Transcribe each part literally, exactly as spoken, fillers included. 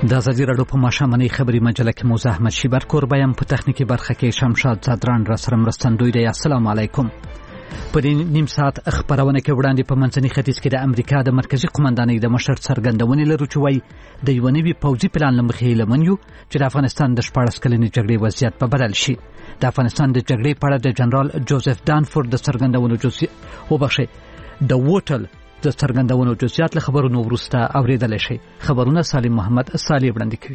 د ازادي راډیو په ماښامنۍ خبري مجله کې موزه احمد شیبر کوربایم په تخنیکی برخه کې شمشاد زادران را سره مرستندوی دی. السلام علیکم. په دې نیم ساعت خبرونه کې وړاندې په منځني ختیځ کې د امریکا د مرکزی قومندانۍ د مشر څرګندونې لرو چې وایي د یو نوي پوځي پلان لمخې لمن یو چې د افغانستان د شپاړس کلنې جګړې وضعیت په بدل شي. د افغانستان د جګړې په اړه د جنرال جوزف دانفورد د څرګندونو جزئیات وبخښي د ووټل د څرګندونو جزئیات له خبرونو وروسته اوریدل شي. خبرونه سالم محمد صالح وړاندې کوي.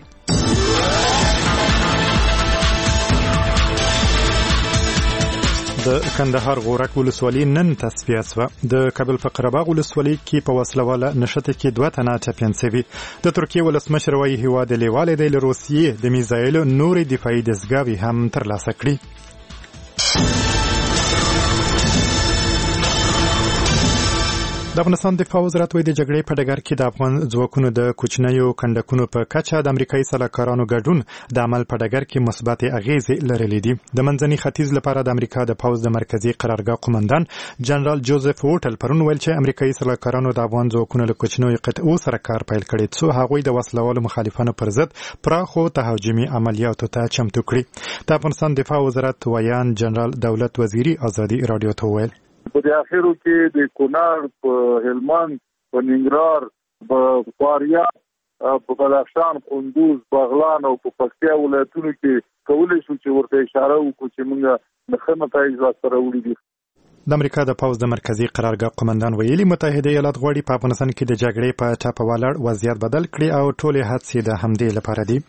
د کندهار غورک ولسوالۍ نن تصفیه شوه. د کابل په قرهباغ ولسوالۍ کې په وسلواله نښته کې دوه تنه ټپیان شوي. د ترکیې ولسمشر وایي هېواد یې لیوالی دی له روسیې د میزایلو نورې دفاعي دستګاوې هم ترلاسه کړي. د افغانستان دفاع وزارت وایي د جګړې په ډګر کې د افغان ځواکونو د کوچنیو کندکونو په کچه د امریکایي سلاکارانو ګډون د عمل په ډګر کې مثبت اغیزې لرلې دي. د منځني ختیځ لپاره د امریکا د پوځ د مرکزی قرارګاه قومندان جنرال جوزف ووټل پرون ویل چې امریکایي سلاکارانو د افغان ځواکونو له کوچنیو قطعو سره کار پیل کړی څو هغوی د وسلوالو مخالفانو پر ضد پراخو تهاجمي عملیاتو ته چمتو کړي. د افغانستان دفاع وزارت ویان جنرال دولت وزیری ازادي رادیو ته ویل په د اخرو کې د کونړ په هلمند په ننګرهار په فاریاب په بدخشان کندوز بغلان او په پکتیا ولایتونو کې کولای شو چې ورته اشاره وکړو چې موږ د ښه نتایج سره وړي دي. د امریکا د پوځ د مرکزی قرارګاه قومندان ویلي متحده ایالات غواړي په افغانستان کې د جګړې په ټاپه ولاړ وضعیت بدل کړي او ټولې هڅې د همدې لپاره دي.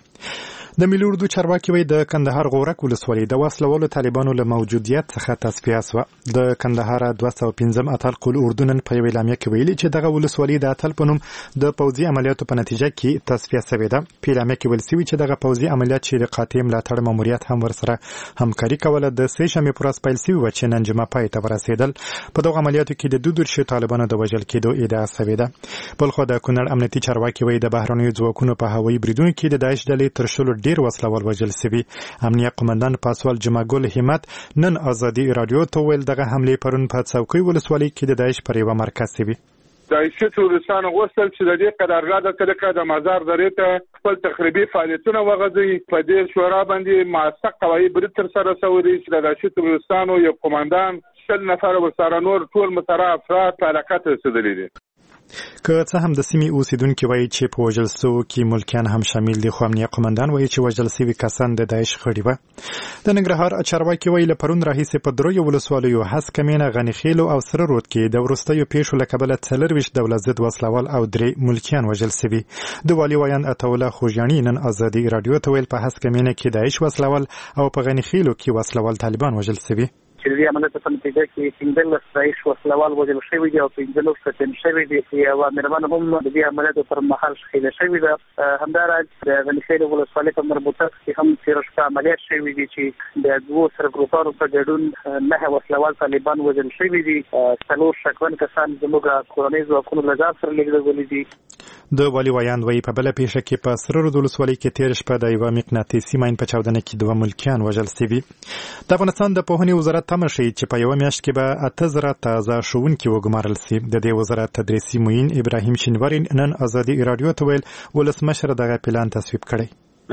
د ملي اردو چارواکي وایي د کندهار غورک ولسوالۍ د وسلوالو طالبانو له موجودیت څخه تصفیه شوه. د کندهار دوه سوه پنځم اتل قل اردو نن په یوې اعلامیه کې ویلي چې دغه ولسوالۍ د اتل په نوم د پوځي عملیاتو په نتیجه کې تصفیه شوې ده. په اعلامیه کې ویل شوي چې دغه پوځي عملیات چې د قاطع ملاتړ ماموریت هم ورسره همکاري کوله د سې شنبې پر ورځ پیل شوي وه چې نن جمعه پای ته ورسېدل. په دغو عملیاتو کې د دوه دېرشو طالبانو د وژل کېدو ادعا شوې ده. بلخوا د کونړ امنیتي چارواکي وایي د بهرنیو ځواکونو په هوایي بریدونو کې د داعش ډلې تر شلو ډېر وسلوال وژل سوي. امنیه قومندان پاسوال جمعګل همت نن ازادي رادیو ته ویل دغه حمله پرون په څوکۍ ولسوالۍ کې د داعش پر یوه مرکز سوي. داعشي تروریستانو غوښتل چې د دې قرارګاه د طریقه د مزار درې ته خپل تخریبي فعالیتونه وغځوي. په دې شورا باندې موثق قوایي برید ترسره شوی دی چې د داعشي تروریستانو یو قومندان شل نفر ورسره نور ټول متره افراد په هلاکت رسېدلي دي. که څه هم د سیمې اوسیدونکي وایي چې په وژل سوو کې ملکیان هم شامل دي خو امنیه قومندان وایي چې وژل سوي کسان د داعش غړي وه. د ننګرهار چارواکي وایي له پرون راهیسې په دریو ولسوالیو هسکه مینه غنیخیلو او سره رود کې د وروستیو پیښو له کبله څلرویشت دولت ضد وسلوال او درې ملکیان وژل سوي. د والي ویان عطاالله خوږیاڼي نن ازادي رادیو ته ویل په هسکه مینه کې داعش وسلوال او په غنیخیلو کې وسلوال طالبان وژل سوي. چې د دې عملیاتو په نتیجه کې پنځلس داعش وسلوال وژل شوي دي او پنځلس ټپیان شوي دي. یوه مېرمن هم د دې عملیاتو پر مهال شهیده شوې ده. همداراز د غنیخیل ولسوالۍ په مربوطه کې هم تېره شپه عملیات شوي دي چې د دوو سرګروپانو په ګډون نهه وسلوال طالبان وژل شوي دي. څلور شکمن کسان زموږ کورنۍ ځواکونو له ځان سره لېږدولي دي. د والي ویان وایي په بله پیښه کې په سره رود ولسوالۍ کې تېره شپه د یوه مقناطیسي ماین په چاودنه کې دوه ملکیان وژل سوي. د افغانستان د پوهنې وزارت تمه ښیي چې په یوه میاشت کې به اته زره تازه ښوونکي وګمارل سي. د دې وزارت تدریسي معین ابراهیم شینواری نن ازادي رادیو ته ویل ولسمشر دغه پلان تصویب کړی.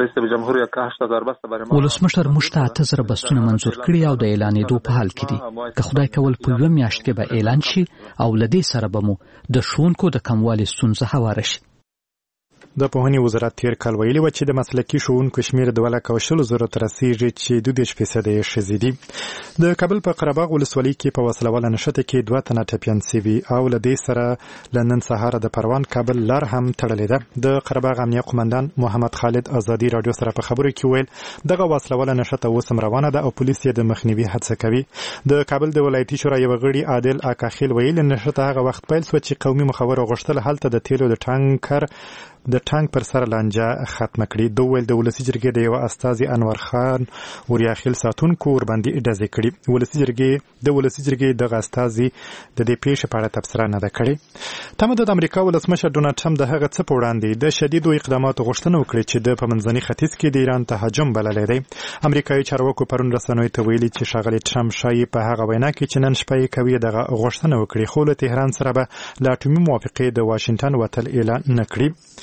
ولسمشر موږ ته اته زره بستونه منظور کړي او د اعلانېدو په حال کې دي. که خدای کول په یوه میاشت کې به اعلان شي او له دې سره به مو د ښوونکو د کموالي ستونزه هواره شي. د پوهنې وزارت تیر کال ویلي و چې د مسلکي ښوونکو شمېر دوه لکه او شلو زرو ته رسېږي چې دوه دېرش فیصده یې ښځې دي. د کابل په قرهباغ ولسوالۍ کې په وسلواله نښته کې دوه تنه ټپیان سوي او له دې سره له نن سهاره د پروان کابل لار هم تړلې ده. د قرهباغ امنیه قومندان محمد خالد ازادي رادیو سره په خبرو کې ویل دغه وسلواله نښته اوس هم روانه ده او پولیس یې د مخنیوي هڅه کوي. د کابل د ولایتي شورا یوه غړي عادل اکاخیل ویل نښته هغه وخت پیل شوه چې قومي مخور غوښتل هلته د تیلو د ټانکر د ټانک پر سر لانجه ختمه کړي. دوی ویل د ولسي جرګې د یو استازي انور خان وریاخیل ساتونکو ورباندې ډزې کړي. ولسي جرګې د ولسي جرګې دغه استازي د دې پیښې په اړه تبصره نه ده کړې. تمه ده د امریکا ولسمشر ډونالډ ټرمپ د هغه څه په وړاندې د شدیدو اقداماتو غوښتنه وکړي چې د په منځني ختیځ کې د ایران تهاجم بللی دی. امریکایي چارواکو پرون رسنیو ته ویلي چې ښاغلی ټرمپ ښایي په هغه وینا کې چې نن شپه یې کوي دغه غوښتنه وکړي خو له تهران سره به له اټومي موافقې د واشنګټن وتل اعلان نه کړي.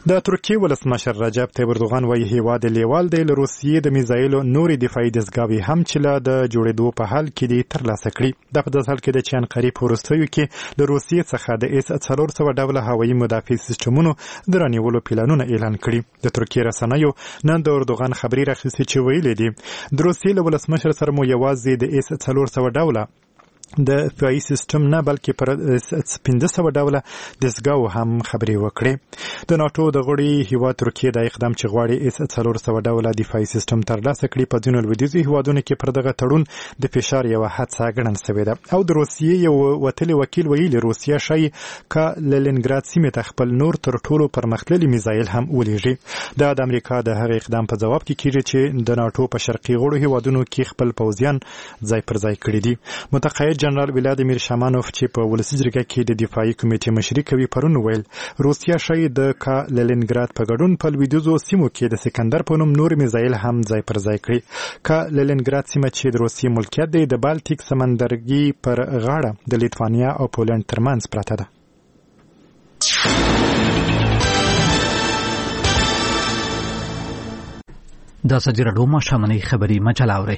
د ترکیې ولسمشر رجب طیب اردوغان وايي هیواد لیوال دی له روسیې د میزایلو نورې دفاعي دستګاوې هم چې له د جوړېدو په حال کې دي ترلاسه کړي. دا په داسې حال کې ده چې انقرې په وروستیو کې له روسیې څخه د اس څلور سوه ډوله هوایي مدافع سیسټمونو د رانیولو پلانونه اعلان کړي. د ترکیې رسنیو نن د اردوغان خبري راخیستې چې ویلي دي د روسیې له ولسمشر سره مو یوازې د اس څلور سوه ډوله د دفاعي سیستم نه بلکې پر پنځه سوه ډوله دستګاو هم خبرې وکړې. د ناټو د غړي هیواد ترکیې د اقدام چې غواړي اس څلور سوه ډوله دفاعي سیستم ترلاسه کړي په ځینو لویدیځو هیوادونو کې پر دغه تړون د فشار یوه هڅه ګڼل شوې ده. او د روسیې یو وتلي وکیل ویلي روسیه ښایي که لینینګراد سیمې ته خپل نور تر ټولو پرمختللي میزایل هم ولیږي. دا د امریکا د هغه اقدام په جواب کې کیږي چې د ناټو په شرقي غړو هیوادونو کې خپل پوځیان ځای پر ځای کړي دي. متقاعد جنرال ولادیمیر شامانوف چې په ولسي جرګه کې د دفاعي کمیټې مشري کوي پرون ویل روسیه ښایي د کالینینګراد په ګډون په لویدیځو سیمو کې د سکندر په نوم نور میزایل هم ځای پر ځای کړي. کالینینګراد سیمه چې د روسیې ملکیت دی د بالټیک سمندرګي پر غاړه د لیتوانیا او پولند ترمنځ پرته ده. دا سجرډو ماشامنۍ خبري مجله اوري.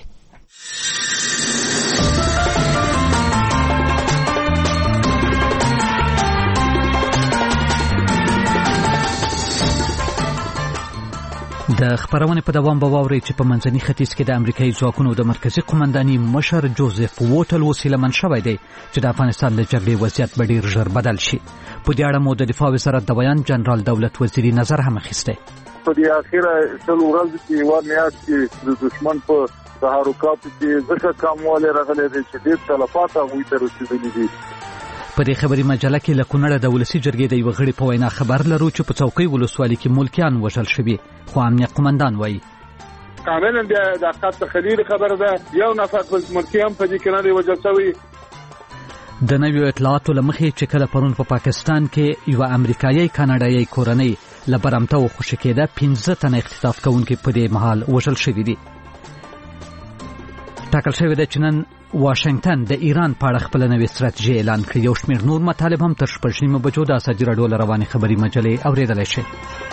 د خبرونه په دوام به واوري چې په منځني ختیځ کې د امریکایي ځواکونو د مرکزی قومنداني مشر جوزف ووټل وسیله من شوی دی چې د افغانستان له جګړې وضعیت به ډیر ژر بدل شي. په دې اړه مو د دفاع وزارت د بیان جنرال دولت وزیری نظر هم اخیسته. په دې اخیره ټول ورځ کې و میاشت کې د دشمن په تحرکاتو کې ځکه کمواله راغلي دي چې ډیر تلفات هغوی ته رسیدلي دي. په دې خبري مجله کې له کونړه د ولسی جرګې د یو غړي په وینا خبر لرو چې په څوکۍ ولسوالۍ کې ملکیان وژل شوي خو امنیت قومندان وایي کاملا د خط خلیل خبر ده یو نفر په ملکیان په دې کې نه دی وژل شوی. د نویو اطلاعاتو لمخې چې کله پرون په پا پاکستان کې یو امریکایي کاناډایي کورنۍ له برمته وخوشي کېده پنځه تنه اختطاف کوونکي په دې مهال وژل شوي دي. ټاکل شوی ده چې نن واشنگټن د ایران په اړه خپل نوې ستراتیژي اعلان کړې. یو شمېر نور مطالب هم تر شپږ نیمو بجو د ازادي راډیو له روانې خبري مجلې اورېدلی شئ.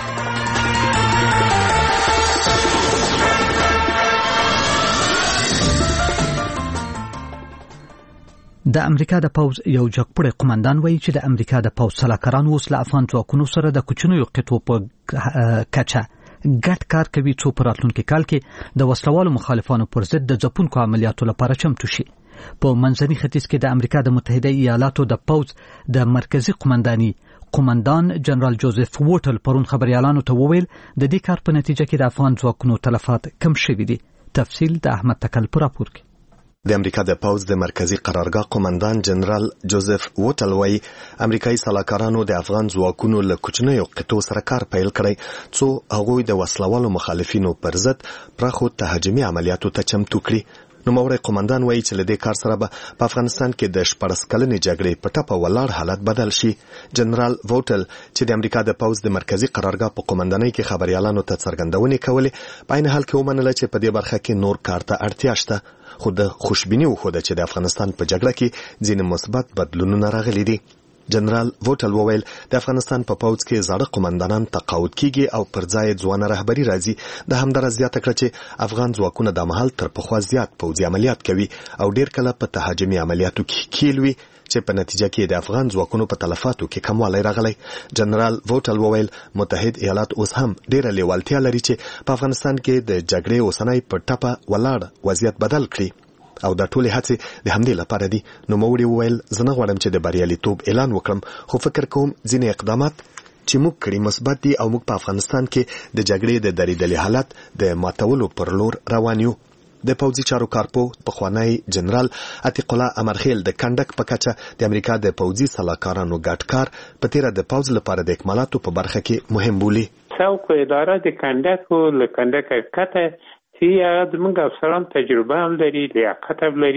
د امریکا د پوز یو جګپړی قومندان وایي چې د امریکا د پوز سلاکاران اوس له افغان ځواکونو سره د کوچنیو قطعو په کچه ګډ کار کوي څو په راتلونکي کال کې د وسلوالو مخالفانو پر ضد د ځپونکو عملیاتو لپاره چمتو شي. په منځني ختیځ کې د امریکا د متحده ایالاتو د پوز د مرکزی قومنداني قومندان جنرال جوزف ووټل پرون خبريالانو ته وویل د دې کار په نتیجه کې د افغان ځواکونو تلفات کم شوي دي. تفصیل د احمد تکل پر راپور کې. د امریکا د پوز د مرکزی قرارګاه قومندان جنرال جوزف ووټل وايي امریکایي سلاکارانو د افغان ځواکونو له کوچنیو قطعو سره کار پیل کړی څو هغوی د وسلوالو مخالفینو پر ضد پراخو تهاجمي عملیاتو ته چمتو کړي. نو موري قومندان وایي چې له دې کار سره به په افغانستان کې د شپږ کلنې جګړې په ټاپه ولاړ حالت بدل شي. جنرال ووټل چې د امریکا د پوز د مرکزی قرارګاه په قومندانۍ کې خبريالانو ته څرګندونې کولې په عین حال کې ومنله چې په دې برخه کې نور کار ته اړتیا شته. خو د خوشبیني وخوده چې د افغانستان په جګړه کې ځینې مثبت بدلونونه راغلي دي. جنرال ووټل وویل د افغانستان په پوز کې زاړه قومندانان تقاعد کیږي او پر ځای ځوانه رهبری راځي. د همدارس زیاته کړه چې افغان ځواکونه د مهال تر پخوا زیات پوځي عملیات کوي او ډیر کله په تهاجمي عملیاتو کې کیلوي چې په نتیجه کې د افغان ځواکونو په تلفاتو کې کموالی راغلی. جنرال ووټل وویل متحد ایالات اوس هم ډیره لیوالتیا لري چې په افغانستان کې د جګړې اوسنۍ په ټاپه ولاړ وضعیت بدل کړي او د ټولې هڅې د همدې لپاره دي. نو موري وویل زه نه غواړم چې د بریالیتوب اعلان وکړم خو فکر کوم ځینې اقدامات چې موږ کړي مثبت دي او موږ په افغانستان کې د جګړې د درېدلي حالت د ماتولو پر لور روان یو. د پوځي چارو کارپو پخوانی جنرال عتیق الله امرخیل د کندک په کچه د امریکا د پوځي سلاکارانو ګډ کار په تیره د پوځ لپاره د اکمالاتو په برخه کې مهم بولي. څوک اداره د کندک او له کندک کته چې زموږ افسران تجربه هم لري لیاقت هم لري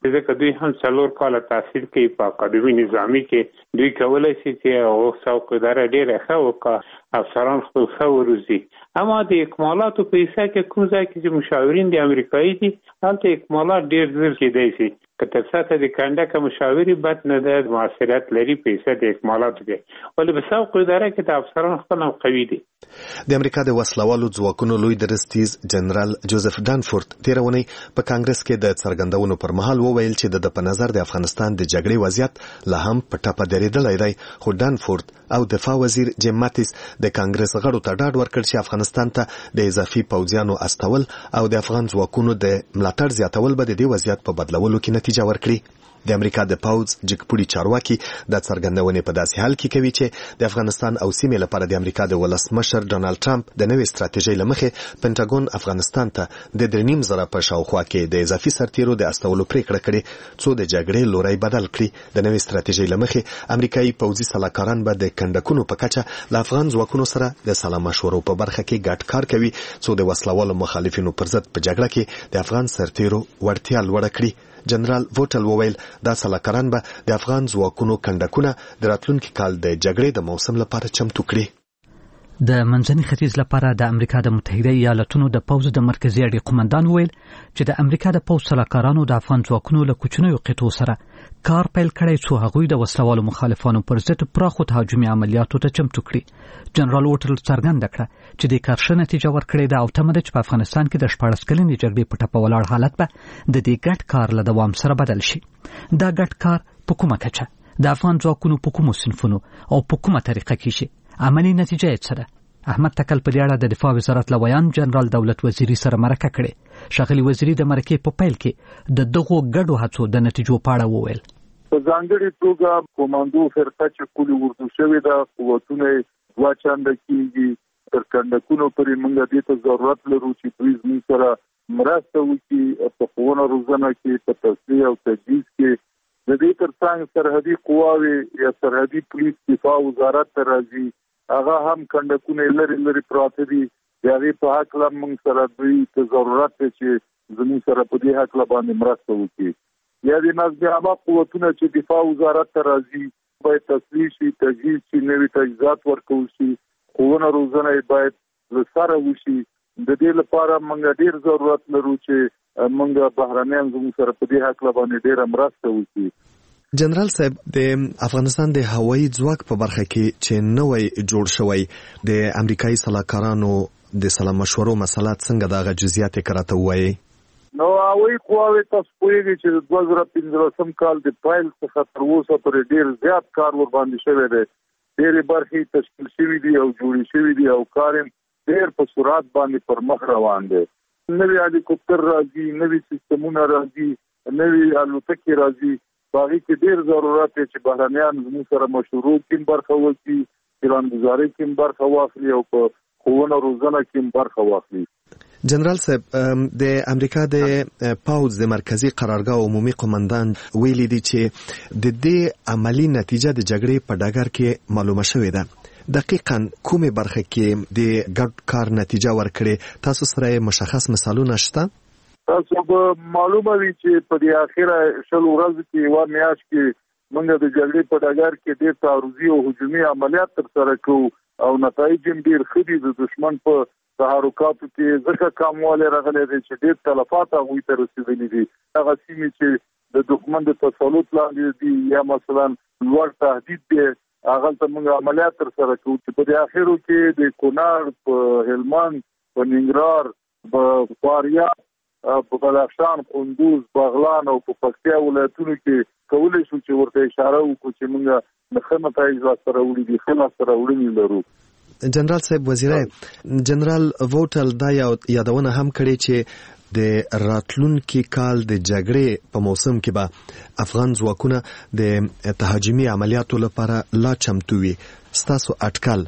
ځکه دوی هم څلور کاله تحصیل کوي په اکاډمي نظامي کې، دوی کولای شي چې او څوک اداره ډېره ښه وکړي، افسران خپل ښه وروزي. اما د اکمالاتو په حصه کې کوم ځای کې چې مشاورین د امریکایي دي هلته اکمالات ډېر زر کېدای شي که تر سطح د کنډک مشاوري بد نه ده، موثریت لري په حصه د اکمالاتو کې، ولې په سوق اداره کې د افسران خپل هم قوي دي. د امریکا د وسلوالو ځواکونو لوی درستیز جنرال جوزف ډانفورد تېره اونۍ په کانګرس کې د څرګندونو پر مهال وویل چې د په نظر د افغانستان د جګړې وضعیت لا هم په ټپه درېدلی دی، خو ډانفورد او دفاع وزیر جیم ماتیس د کانګرس غړو ته ډاډ ورکړ چې افغانستان ته د اضافي پوځیانو استول او د افغان ځواکونو د ملاتړ زیاتول به د دې وضعیت په بدلولو کې نتیجه ورکړي. د امریکا د پوځ جګپوړي چارواکي د څرګندونې په داسې حال کې کوي چې د افغانستان او سیمې لپاره د امریکا د ولسمشر ډونالد ټرمپ د نوې ستراتیژۍ له مخې پنټاګون افغانستان ته د درې نیم زره په شاوخوا کې د اضافي سرتیرو د استولو پریکړه کړې څو د جګړې لوری بدل کړي. د نوې ستراتیژۍ له مخې امریکایي پوځي سلاکاران به د کندکونو په کچه له افغان ځواکونو سره د سلا مشورو په برخه کې ګډ کار کوي څو د وسلوالو مخالفینو پر ضد په جګړه کې د افغان سرتیرو وړتیا لوړه کړي. جنرال ووټل وویل دا سلاکاران به د افغان ځواکونو کندکونه د راتلونکي کال د جګړې د موسم لپاره چمتو کړي. د منځني ختیځ لپاره د امریکا د متحده ایالاتونو د پوځ د مرکزی اړیکو قومندان وویل چې د امریکا د پوځ سلاکارانو د افغان ځواکونو له کوچنیو قطعو سره کار پیل کړی څو هغوی د وسلوالو مخالفانو پر ضد پراخو تهاجمي عملیاتو ته چمتو کړي. جنرال ووټل څرګنده کړه چې د کار ښه نتیجه ورکړې ده او تمه ده چې په افغانستان کې د شپاړس کلنې جګړې په ټپه ولاړ حالت به د دې ګډ کار له دوام سره بدل شي. دا ګډ کار په کومه کچه د افغان ځواکونو په کومو صنفونو او په کومه طریقه کې شي، عملي نتیجه یې څه ده؟ احمد تکل په دې اړه د دفاع وزارت لویان جنرال دولت وزیری سره مرکه کړې. ښاغلي وزیری د مرکې په پیل کې د دغو ګډو هڅو د نتیجو په اړه وویل. په ځانګړي توګه کوماندو فرقه چې کولي ورته شوې ده قوتونه دوه چنده کېږي، تر کندکونو پورې موږ دې ته ضرورت لرو چې دوی زموږ سره مرسته وکړي په ښوونه روزنه کې، په تصفیه او تجهیز کې. د دې ترڅنګ سرحدي قواوې یا سرحدي پولیس دفاع وزارت ته راځي، هغه هم کندکونه لري لري پراته دي. د هغې په هکله موږ سره دوی ته ضرورت دی چې زموږ سره په دې هکله باندې مرسته وکړي. یا د نظم عامه قوتونه چې دفاع وزارت ته راځي باید تصفیه شي، تجهیز شي، نوي تجهیزات ورکول شي، ښوونه روزنه باید له سره وشي. د دې لپاره موږ ډېر ضرورت لرو چې موږ بهرنیان زموږ سره په دې هکله باندې ډېره مرسته وکړي. جنرال صاحب، د افغانستان د هوایي ځواک په برخه کې چې نوی جوړ شوی د امریکایي سلاکارانو د سلا مشورو مسلات څنګه دغه جزئیات کراته وایي؟ نو هوایي قواوې تاسو پوهیږئ چې د دوه زره پنځلسم کال د پیل څخه تر اوسه پورې ډېر زیات کار ور باندې شوی دی. ډېرې برخې تشکیل شوي دي او جوړې شوي دي او کار ډېر په سرعت باندې پر مخ روان دی. نوي هلیکوپټر راځي، نوي سیستمونه راځي، نوي الوتکې راځي. باغی کې ډېر ضرورت دی چې بهرنیان زموږ سره مشورو کې برخه وکړي، پلانګذارۍ کې برخه واخلي او په ښوونه روزنه کې برخه واخلي. جنرال صاحب، د امریکا د پوځ د مرکزی قرارګاه عمومي قومندان ویلي دی چې د دې عملی نتیجه د جګړې په ډګر کې معلومه شوې ده. دقیقاً کومې برخه کې د ګډ کار نتیجه ورکړې؟ تاسو سره مشخص مثالونه شته؟ تاسو به معلومه وي چې په دې اخیره شل ورځو کې یوه میاشت کې موږ د جګړې په ډګر کې ډېر تعرضي او هجومي عملیات ترسره کوو او نتایج هم ډېر ښه دي. د دښمن په تحرکاتو کې ځکه کموالی راغلی دی چې ډېر تلفات هغوی ته رسېدلي دي. هغه سیمې چې د دښمن د تسلط لاندې دي یا مثلا لوړ تهدید دی، هغلته موږ عملیات ترسره کوو چې په دې اخرو کې د کونړ، په هلمند، په ننګرهار، په فاریاب، په بدخشان، کندوز، بغلان او په پکتیا ولایتونو کې کولی شو چې ورته اشاره وکړو چې موږ د ښه نتایج لاسته راوړي دي، ښه لاسته راوړنې لرو. جنرال صاحب، وزیره جنرال ووټل دا یادونه هم کړې چې د راتلونکي کال د جګړې په موسم کې به افغان ځواکونه د تهاجمي عملیاتو لپاره لا چمتو وي. ستاسو اټکل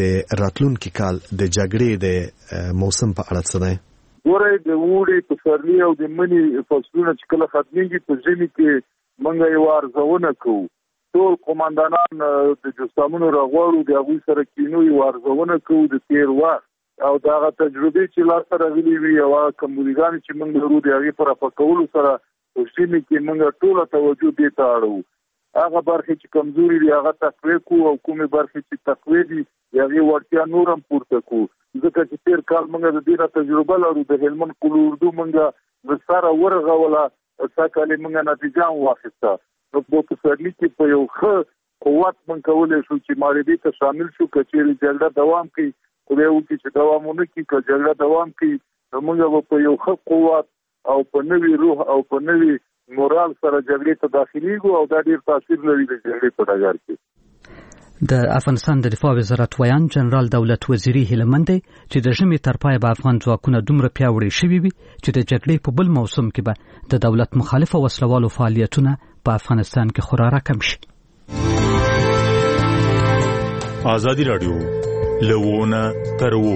د راتلونکي کال د جګړې د موسم په اړه څه دی؟ ګورئ، د اوړي، پسرلي او د مني فصلونه چې کله ختمېږي په ژمي کې موږ یوه ارزونه کوو. ټول قومندانان د جسامونو راغواړو، د هغوی سره کینو، یوه ارزونه کوو د تېر وخت او د هغه تجربې چې لاسته راغلي وي او هغه کمبودګانې چې موږ لرو د هغې په رفع کولو سره په سیمه کې موږ ټول توجه دې ته اړو. هغه برخه چې کمزوري دي هغه تقویه کو او کومه برخه چې تقویه دي هغه ورتیا نورم پورته کو. ځکه چې تیر کال موږ د دې تجربه لرو د هلمند کلو اردو موږ وساره ورغه ولا ساکاله موږ نتیجه واخیسته. نو په پسرلی کې په یو ښه قوت من کولای شو چې ماریدي ته شامل شو کچېری جګړه دوام کوي خو یو چې دوامونه کوي که جګړه دوام کوي موږ په یو ښه قوت او په نوې روح او په نوې مورال سره جګړې ته داخليږو او دا ډیر تاثیر لري د جګړې په ډګر کې. د افغانستان د دفاع وزارت ویان جنرال دولت وزیری هلمند چې د ژمي تر پای به افغان ځواکونه دومره پیاوړي شوي وي چې د جګړې په بل موسم کې به د دولت مخالفه وسلوالو فعالیتونه په افغانستان کې خورا کم شي. آزادی رادیو لوونه ترو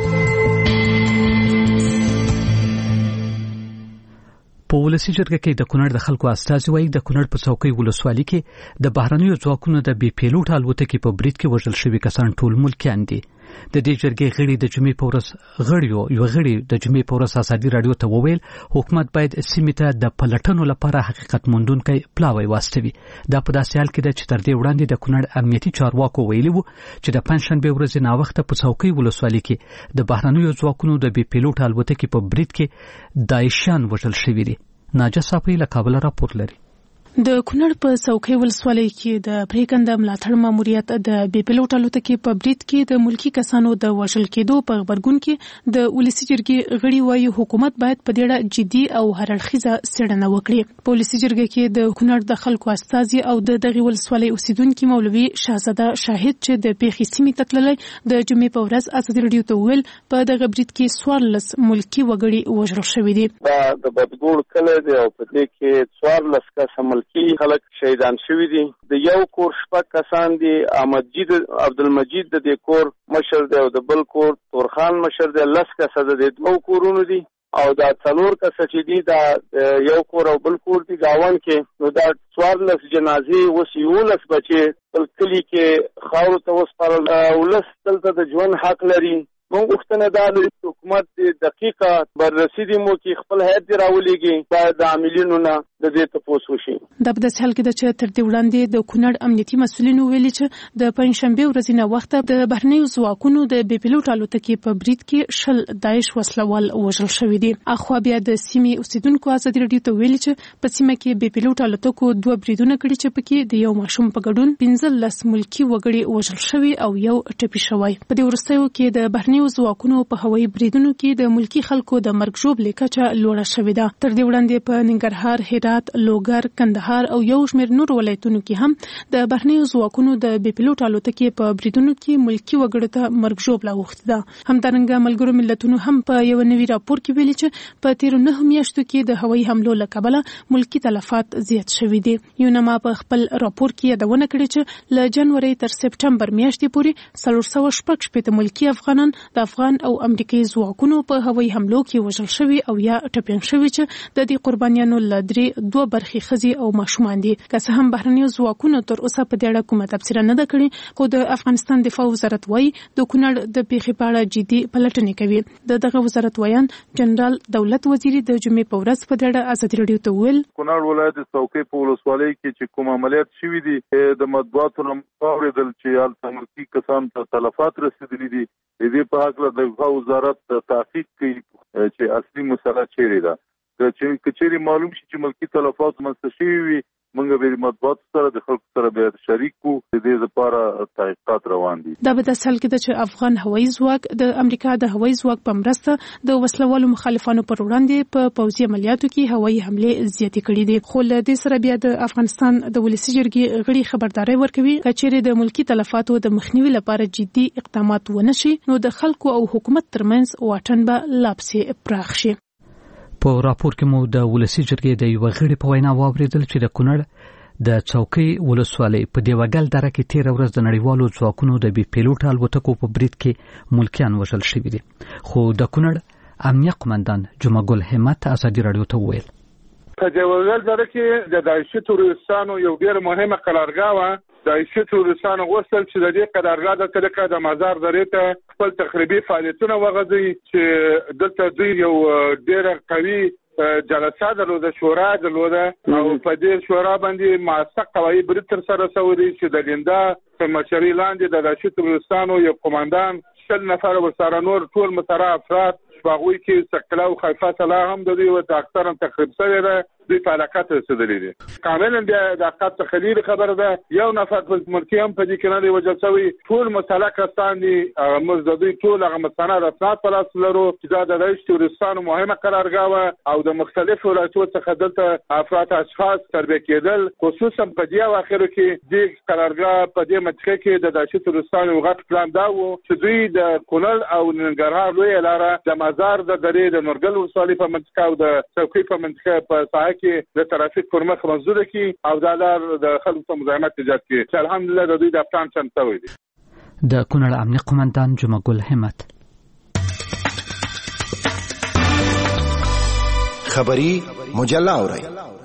په ولسی جرګه کې د کونړ د خلکو استازي وایي د کونړ په څوکۍ ولسوالۍ کې د بهرنیو ځواکونو د بي پیلوټ الوتکې په برید کې وژل شوي کسان ټول ملکیان دي. د دې جرګې غړي د جمعې په ورځ غړیو یو غړي د جمعې په ورځ ازادي رادیو ته وویل حکومت باید سیمې ته د پلټنو لپاره حقیقت موندونکي پلاوی واستوي. دا په داسې حال کې ده چې تر دې وړاندې د کونړ امنیتي چارواکو ویلي وو چې د پنځشنبه ورځ ناوخته په څوکۍ ولسوالۍ کې د بهرنیو ځواکونو د بي پیلوټ الوتکې په برید کې داعشیان وژل شوي دي. ناجا صافی له کابل راپور لري. د کونړ په څوکۍ ولسوالۍ کې د پریکنده ملاتړ ماموریت د بي پیلوټ الوتکې په برید کې د ملکی کسانو د وژل کېدو په خبرګون کې د ولسی جرګې غړي وایي حکومت باید په دې اړه جدي او هر اړخیزه څېړنه وکړي. په ولسی جرګې کې د کونړ د خلکو استازي او د دغه ولسوالۍ اوسیدونکو مولوي شاهزاده شاهد چې د پیښې سیمې ته تللی د جمعې په ورځ ازادي رادیو ته ویل په دغه برید کې څوارلس ملکی وګړي وژل شوي دي. دا د بدګوړ کله دی او په دې کې څوارلس کسان کی خلک شهیدان شوي دي. د یو کور شپږ کسان دي. احمدجید عبدالمجید د دې کور مشر دی او د بل کور تورخان مشر دی. لس کسه د دې دوه کورونو دي او دا څلور کسه چې دي دا یو کور او بل کور دي گاون کې. نو دا څوارلس جنازې اوس یولس بچي بل کلي کې خاورو ته وسپارل. ولس دلته د ژوند حق لري. موږ وختنه دا د حکومت دقیقه بررسي دي مو کې خپل هیئت دی راولېږي باید د عاملینو نه د دې تپوس وشي. دا په داسې حال کې ده چې تر دې وړاندې د کونړ امنیتي مسؤلینو ویلي چې د پنځشنبه ورځې نه وخته د بهرنیو ځواکونو د بي پیلوټ الوتکې په برید کې شل داعش وسلوال وژل شوي دي. اخوا بیا د سیمې اوسیدونکو ازادي رادیو ته ویلي چې په سیمه کې بي پیلوټ الوتکو دوه بریدونه کړي چې پکې د یو ماشوم په ګډون پنځلس ملکی وګړي وژل شوي او یو ټپي شوی. په دې وروستیو کې د بهرنیو ځواکونو په هوایي بریدونو کې د ملکی خلکو د مرګ ژوبلې کچه لوړه شوې ده. تر دې وړاندې په ننګرهار، هرات، لوګر، کندهار او یو شمېر نور ولایتونو کې هم د بهرنیو ځواکونو د بي پیلوټ الوتکې په بریدونو کې ملکی وګړو ته مرګ ژوبله اوښتې ده. همدارنګه ملګرو ملتونو هم په یو نوي راپور کې ویلي چې په تیرو نهو میاشتو کې د هوایي حملو له کبله ملکی تلفات زیات شوي دي. یونما په خپل راپور کې یادونه کړې چې له جنوري تر سپټمبر میاشتې پورې څلور سوه شپږ شپېته ملکی افغانان د افغان او امریکایي ځواکونو په هوایي حملو کې وژل شوي او یا ټپیان شوي چې د دې قربانیانو له درې دوه برخې ښځې او ماشومان دي. که څه هم بهرنیو ځواکونو تر اوسه په دې اړه کومه تبصره نه ده کړې خو د افغانستان دفاع وزارت وایي د کونړ د پیښې په اړه جدي پلټنې کوي. د دغه وزارت ویان جنرال دولت وزیری د جمعې په ورځ په دې اړه ازادي رادیو ته ویل کونړ ولایت څوکۍ په ولسوالۍ کې چې کوم عملیات شوي دي د مطبوعاتو نه واورېدل چې هلته ملکي کسانو ته تلفات رسېدلي دي. د دې په هکله د دفاع وزارت تحقیق کوي چې اصلي مسله چیرې ده. چې کچېرې معلوم شي چې ملکي تلفات منځته شوي وي موږ به د مطبوعاتو سره د خلکو سره بیا شریک کړو. د دې لپاره تحقیقات روان دي. دا به داسې حال کې ده چې افغان هوایي ځواک د امریکا د هوایي ځواک په مرسته د وسلوالو مخالفانو پر وړاندې په پوځي عملیاتو کې هوایي حملې زیاتې کړي دي. خو له دې سره بیا د افغانستان د ولسی جرګې غړي خبرداري ورکوي چې چیرې د ملکي تلفاتو د مخنیوي لپاره جدي اقدامات ونه شي نو د خلکو او حکومت ترمنځ واټن به لا پسې پراخ شي. په راپور کې مو د ولسی جرګې د یو غړي په وینا واوریدل چې د کونړ د څوکۍ ولسوالۍ په دیوګل دره کې تیر ورځ د نړیوالو ځواکونو د بي پیلوټ الوتکو په برید کې ملکیان وژل شوي دي. خو د کونړ امنیه قومندان جمعه ګل همت ازادي رادیو ته وویل په دیوګل دره کې د داعشي تروریستانو یو ډېر مهمه قرارګاه وه. داعشي تروریستانو غوښتل چې د دې قرارګاه د طریقه د مزار درې ته خپل تخریبي فعالیتونه وغځوي چې دلته دوی یو ډېر قوي جلسه درلوده شورا درلوده او په دې شورا باندې موثق قواعد برید تر سره شوي چې د لیندا په مشرۍ لاندې د راشد ترورستانو یو قوماندان شل نفر ورسره نور ټول مترا افراد باغوي کې سکلا او خیفه صلاح هم د دې او اکثرا تخریب شوی ده د فعالیت رسیدلې دي کاملا د حقیقت تخلیل خبره ده یو نفر په ملکی هم په دې کې نه دی وجل شوی ټول مسله کسان دي مزدوی ټول هغه مستند اسناد پر اساس لرو چې دا د رئیس تورستان مهمه قرارګاه او د مختلفو ولایتونو څخه دلته افراد اشخاص تربیه کېدل خصوصا په دې اواخرو کې د قرارګاه په دې منطقه کې د داشت تورستان یو غټ پلان دا و چې دوی د کونړ او ننګرهار لوی لاره د مزار د درې د نورګل ولسوالۍ په منطقه او د څوکۍ په منطقه په ساحه کې د ترافیک پر مخ منځوره کی او د لار د خلکو ته مزاحمت ایجاد کی چې الحمدلله د دوی د پلان چمتو وي د کونړ امنیه قومندان جمعه ګل همت خبری مجله اوري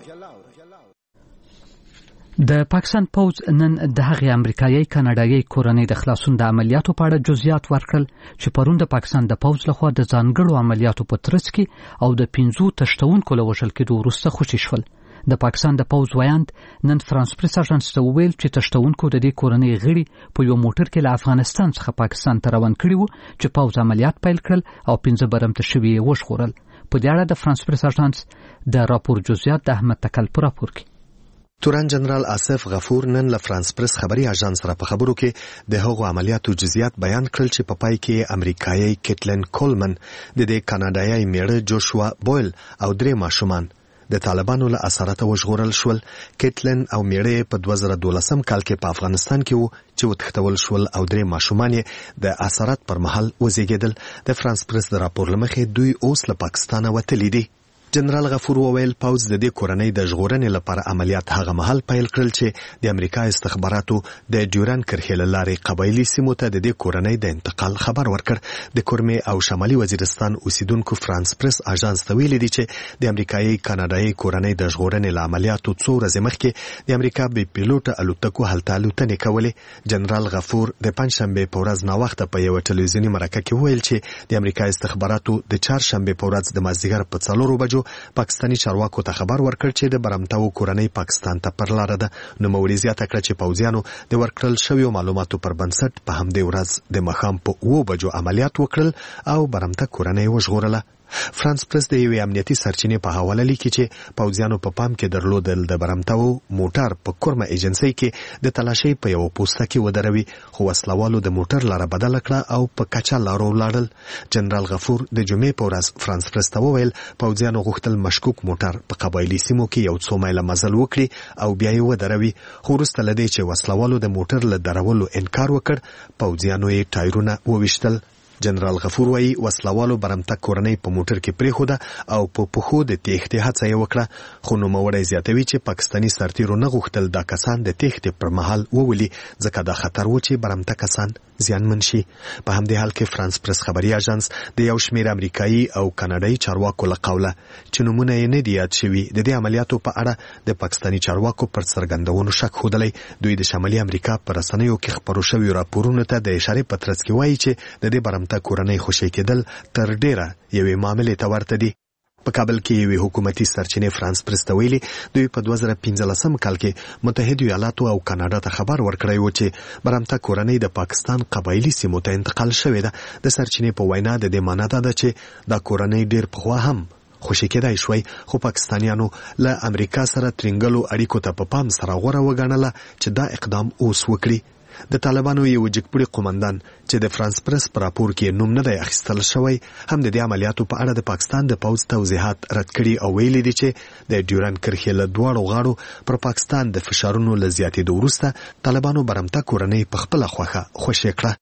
د پاکستان پوز نن د هغې امریکایي کاناډایي کورنۍ د خلاصون د عملیاتو په اړه جزئیات ورکړل چې پرون د پاکستان د پوز لخوا د ځانګړو عملیاتو په ترڅ کې او د پنځو تشتونکو له وژل کېدو وروسته خوشي شول. د پاکستان د پوز ویاند نن فرانس پریس اژانس ته وویل چې تشتونکو د دې کورنۍ غړي په یو موټر کې له افغانستان څخه پاکستان ته روان کړي وو چې پوز عملیات پیل کړل او پنځه برمته شوي یې وژغورل. په دې اړه د فرانس پریس اژانس د راپور جزئیات د احمد تکل په راپور کې تورن جنرال آصف غفور نن له فرانس پریس خبري اژانس سره په خبرو کې د هغو عملیاتو جزئیات بیان کړل چې په پای کې امریکایي کټلن کولمن د دې کاناډایي میړه جوشوا بویل او درې ماشومان د طالبانو له اثراتو وژغورل شول. کټلن او میړه په دوه زره دولسم کال کې په افغانستان کې وو چې وتښتول شول او درې ماشومان د اثرات پر مهال وزیږیدل. د فرانس پریس د راپور لمخې دوی اوس له پاکستان وتلي دي. جنرال غفور وویل پوز د دې کورنۍ د ژغورنې لپاره عملیات هغه مهال پیل کړل چې د امریکا استخباراتو د ډیورن کرښې له لارې قبایلي سیمو ته د دې کورنۍ د انتقال خبر ورکړ. د کورمې او شمالي وزیرستان اوسیدونکو فرانس پریس اژانس ته ویلي دي چې د امریکایي کاناډایي کورنۍ د ژغورنې له عملیاتو څو ورځې مخکې د امریکا بې پیلوټه الوتکو هلته الوتنې کولې. جنرال غفور د پنځشنبه په ورځ ناوخته په یو ټلویزیوني مرکه کې ویل چې د امریکا استخباراتو د چهارشنبه په ورځ د مازدیګر په څلورو بجو پاکستاني چارواکو ته خبر ورکړ چې د برمتاو کورنۍ پاکستان ته پر لار ده. نو موري زیاته کړه چې پوځیانو د ورکړل شویو معلوماتو پر بنسټ په همدې ورځ د مخام په اوو بجو عملیات وکړل او برمته کورنۍ وژغورله. فرانس پریس د یوې امنیتي سرچینې په حواله لیکي چې پوځیانو په پام کې درلودل د برمتاو موټر په کورمه ایجنسۍ کې د تلاشۍ په یو پوسټه کې ودروي خو وسلوالو د موټر لاره بدله کړه او په کچا لارو لاړل. جنرال غفور د جمعې په ورځ فرانس پریس ته وویل پوځیانو غوښتل مشکوک موټر په قبایلي سیمو کې یو څو مایله مزل وکړي او بیا یې ودروي خو وروسته له دې چې وسلوالو د موټر له درولو انکار وکړ پوځیانو یې ټایرونه وویشتل. جنرال غفور وایي وسلوالو برمته کورنۍ په موټر کې پریښوده او په پښو د تېښتې هڅه یې وکړه خو نوموړی زیاتوي چې پاکستاني سرتیرو نه غوښتل دا کسان د تېښتې پر مهال وولي ځکه دا خطر و چې برمته کسان زیانمن شي. په همدې حال کې فرانس پریس خبري اژانس د یو شمېر امریکایي او کاناډایي چارواکو له قوله چې نومونه یې نه دي یاد شوي د دې عملیاتو په اړه د پاکستاني چارواکو پر څرګندونو شک ښودلی. دوی د شمالي امریکا په رسنیو کې خپرو شویو راپورونو ته د اشارې په ترڅ کې وایي چې د دې برمته کورنۍ خوشي کېدل تر ډیره یوې معاملې ته ورته دي. په کابل کې یوې حکومتي سرچینې فرانس پریس ته ویلي دوی په دوه زره پنځلسم کال کې متحده ایالاتو او کاناډا ته خبر ورکړی و چې برمته کورنۍ د پاکستان قبایلي سیمو ته انتقال شوې ده. د سرچینې په وینا د دې معنا ده چې دا کورنۍ ډیر پخوا هم خوشي کېدای شوی خو پاکستانیانو له امریکا سره ترنګلو اړیکو ته په پام سره غوره وګڼله چې دا اقدام اوس وکړي. د طالبانو یو جګپړي قومندان چې د فرانس پریس په راپور کې نوم نه دی اخیستل شوی هم د دې عملیاتو په اړه د پاکستان د پوځ توضیحات رد کړي او ویلي دي چې د ډیورن کرښې له دواړو غاړو پر پاکستان د فشارونو له زیاتېدو وروسته طالبانو برمته کورنۍ په خپله خوښه خوشي کړه.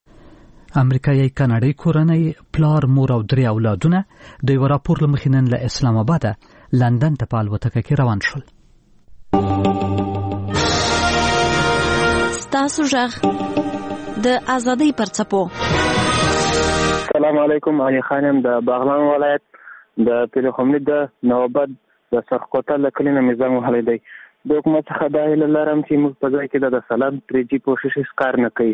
امریکایي کاناډایي کورنۍ پلار مور او درې اولادونه د یو راپور له مخې نن له اسلام آباده لندن ته په الوتکه کې روان شول. تاسو ژغ د ازادۍ پر څپو. السلام علیکم. علي خانم د باغلان ولایت د پیرخمنی د نوبت د سرخوته لکلي نه نظام وهلی دی. د حکومت څخه دا هیله لرم چې موږ په ځای کې د سلام ترجیح کوشش کار نه کوي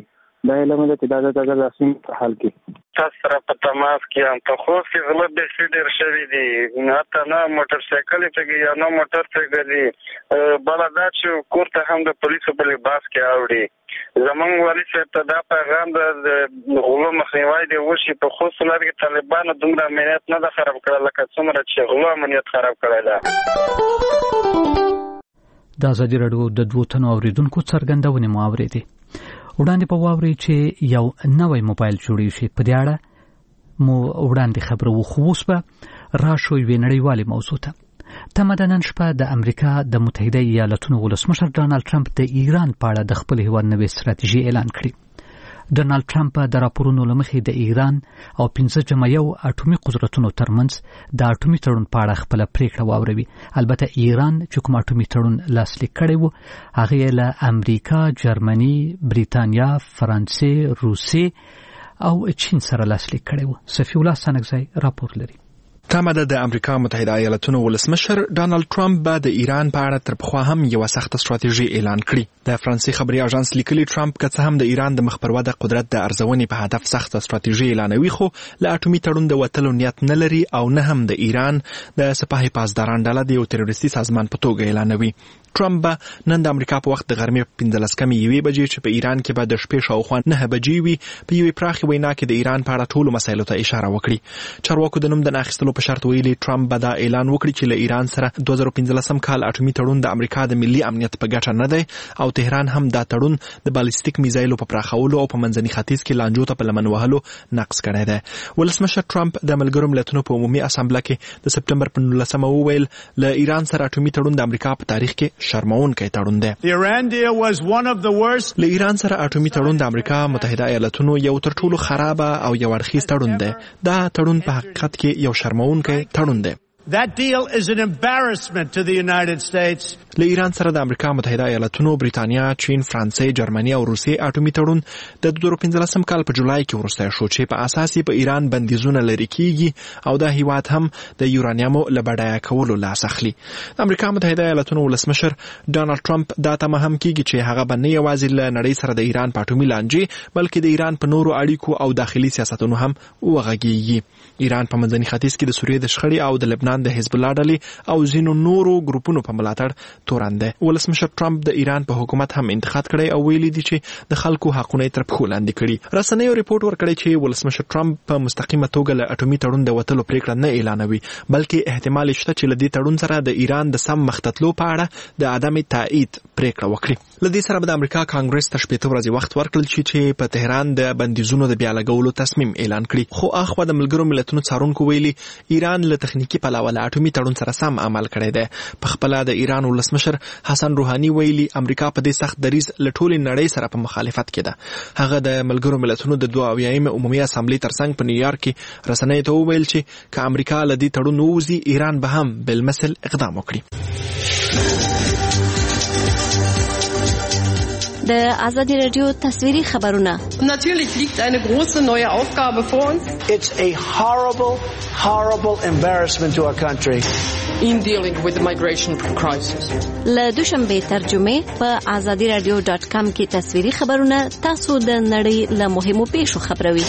دا علم د تداده د رسم په حال کې تاسو سره په تماس کې ام په خو کې غلط به سیډر شوی دی نه ته نه موټر سایکل ته یا نه موټر ته دی بلدا چې کوړه هم د پولیسو په لباس کې اوړي زمونږ والی چې ته دا پیغام د غلو مخنیوي دی وشي په خو سره کې طالبانو دومره امنیت نه خراب کړل لکه څومره چې غلو امنیت خراب کړی دی. د ازادي راډیو د دوه تنو اوریدونکو څرګندونې مو اورېدې. وړاندې په واوري چې یو نوې موبایل جوړی شي په دې اړه مو وړاندې خبرو خو اوس به راشو یو نړیوالې موضوع ته. تمه ده نن شپه د امریکا د متحده ایالاتونو ولسمشر ډانلډ ټرمپ د ایران په اړه د خپل هیواد نوې ستراتیژي اعلان کړي. ډانلډ ټرمپ د راپورونو له مخې د ایران او پنځه جمع یو اټومي قدرتونو ترمنځ د اټومي تړون په اړه خپله پریکړه واوروي. البته ایران چې کوم اټومي تړون لاسلیک کړی و هغه یې له امریکا، جرمني، بریتانیا، فرانسې، روسیې او چین سره لاسلیک کړی و. صفی الله سنگزی راپور لري. تمه ده د امریکا متحده ایالاتونو ولسمشر ډانلډ ټرمپ به د ایران په اړه تر پخوا هم یو سخت ستراتیژي اعلان کړي. د فرانسې خبري اژانس لیکلي ټرمپ که څه هم د ایران د مخ پر وده قدرت د ارزونې په هدف سخت ستراتیژي اعلانوي خو له اټومي تړون د وتلو نیت نه لري او نه هم د ایران د سپاهي پاسداران ډله د یو تروریستي سازمان په توګه اعلانوي. ټرمپ به نن د امریکا په وخت د غرمې پنځلس کمې یوې بجې چې په ایران کې به د شپې شاوخوا نه بجې وي په یوې پراخې وینا کې د ایران په اړه ټولو مسایلو ته اشاره وکړي. چارواکو د نوم د نه اخیستلو په شرط ویلي ټرمپ به دا اعلان وکړي چې له ایران سره دوه زره پنځلسم کال اټومي تړون د امریکا د ملي امنیت په ګټه نه دی او تهران هم دا تړون د بالستیک میزایلو په پراخولو او په منځني ختیځ کې لانجو ته په لمن وهلو نقض کړی دی. ولسمشر ټرمپ د ملګرو ملتونو په عمومي اسامبله کې د سپټمبر په نولسمه وویل له ایران سره اټومي تړون د امریکا په تاریخ کې شرمونکی تړون دی. له ایران سره اټومي تړون د امریکا متحده ایالاتونو یو تر ټولو خراب او یو اړخیز تړون دی. دا تړون په حقیقت کې یو شرمونکی تړون دی. That deal is an embarrassment to the United States. له ایران سره د امریکا متحده ایالاتونو، بریتانیا، چین، فرانسې، جرمني او روسیې اټومي تړون د دوه زره پنځلسم کال په جولای کې وروسته شو چې په اساس په ایران بندیزونه لري کیږي او دا هیواد هم د یورانیمو له بډایه کولو لاس اخلي. د امریکا متحده ایالاتونو ولسمشر ډانلډ ټرمپ دا تمه هم کیږي چې هغه به نه یوازې له نړۍ سره د ایران په اټومي لانجې بلکې د ایران په نورو اړیکو او داخلي سیاستونو هم وغږیږي. ایران په منځني ختیځ کې د سوریې د شخړې او د لبنان د حزب الله ډلې او ځینو نورو ګروپونو په ملاتړ تورن دی. ولسمشر ټرمپ د ایران په حکومت هم انتقاد کړی او ویلي دي چې د خلکو حقونه تر پښو لاندې کړي. رسنیو ریپورت ورکړی چې ولسمشر ټرمپ په مستقیمه توګه له اټومي تړون د وتلو پریکړه نه اعلانوي بلکې احتمال شته چې له دې تړون سره د ایران د سم مختتلو په اړه د عدم تایید پریکړه وکړي. له دې سره به د امریکا کانګرس ته شپږ ورځې وخت ورکړل شي چې په تهران د بندیزونو د بیا لګولو تصمیم اعلان کړي. خو اخوا د ملګرو ملتونو څارونکو ویلي ایران له تخنیکی پلوه له اټومي تړون سره سم عمل کړی دی. په خپل د ایران ولسمشر حسن روحاني ویلي امریکا په دې سخت دریځ له ټولې نړۍ سره په مخالفت کې ده. هغه د ملګرو ملتونو د دوه اویایم عمومي اسامبلې ترڅنګ په نیویارک کې رسنیو ته وویل چې که امریکا له دې تړون ووځي ایران به هم بالمثل اقدام وکړي. د ازادي رادیو تصویري خبرونه. Natürlich liegt eine große neue Aufgabe vor uns. It's a horrible, horrible embarrassment to our country. In dealing with the migration crisis. له دوشنبه ترجمه په ازادي رادیو ډاټ کام کې تصویري خبرونه تاسو د نړۍ له مهمو پیښو خبروي.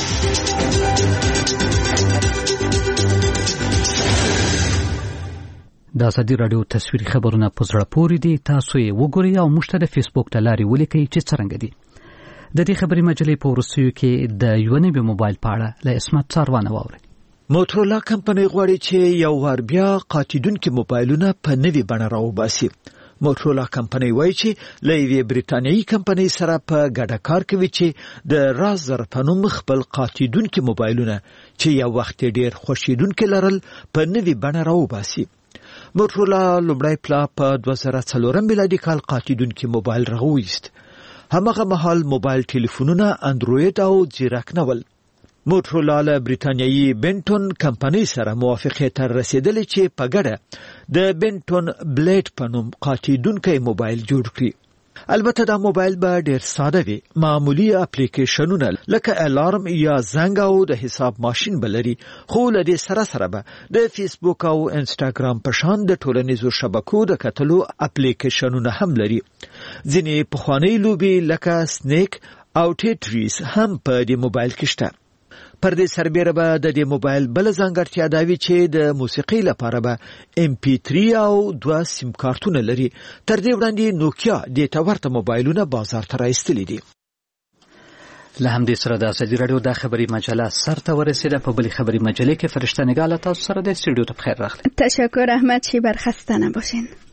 د ازادي رادیو تصویري خبرونه په زړه پورې دي. تاسو یې وګورئ او موږ ته د فیسبوک ته لارې ولیکئ چې څرنګه دي. د دې خبري مجلې په وروستیو کې د یو نوي موبایل په اړه له اسمت څاروانه واورئ. موټرولا کمپنۍ غواړي چې یو وار بیا قاتیدونکي موبایلونه په نوي بڼه راوباسي. موټرولا کمپنۍ وایي چې له یوې بریتانیایي کمپنۍ سره په ګډه کار کوي چې د رازر په نوم خپل قاتیدونکي موبایلونه چې یو وخت ډېر خوښیدونکي لرل په نوي بڼه راوباسي. موټرولا لومړی پلا په دوه زره څلورم میلادي کال قاتیدونکي موبایل راوویست. هماغه مهال موبایل ټلیفونونه اندروید او ځیرک نه ول. موټرولا له بریتانیایي بنټون کمپنۍ سره موافقې ته رسېدلې چې په ګډه د بنټون بلیډ په نوم قاتیدونکی موبایل جوړ کړي. البته دا موبایل به ډیر ساده وي. معمولی اپلیکیشنونه لکه الارم یا زنګ او د حساب ماشین بلري، خو له دې سره سره به د فیسبوک او انسټاګرام په شان د ټولنیزو شبکو د کتلو اپلیکیشنونه هم لري. ځینې پخوانۍ لوبې لکه سنیک او ټیټریس هم په دې موبایل کې شته. پر دې سربېره به د دې موبایل بل ځانګړتیا دا وي چې د موسیقۍ لپاره به ام پی تھری او دوه سیم کارتونه لري. تر دې وړاندې نوکیا دې ته ورته موبایلونه بازار ته راایستلي دي. له همدې سره د ازادي راډیو د خبري مجله سرته ورسېده. په بلې خبري مجلې کې فرشته نگاه له تاسو سره د استودیو ته بخیر راغلی. تشکر احمد شیبر، خسته نباشین.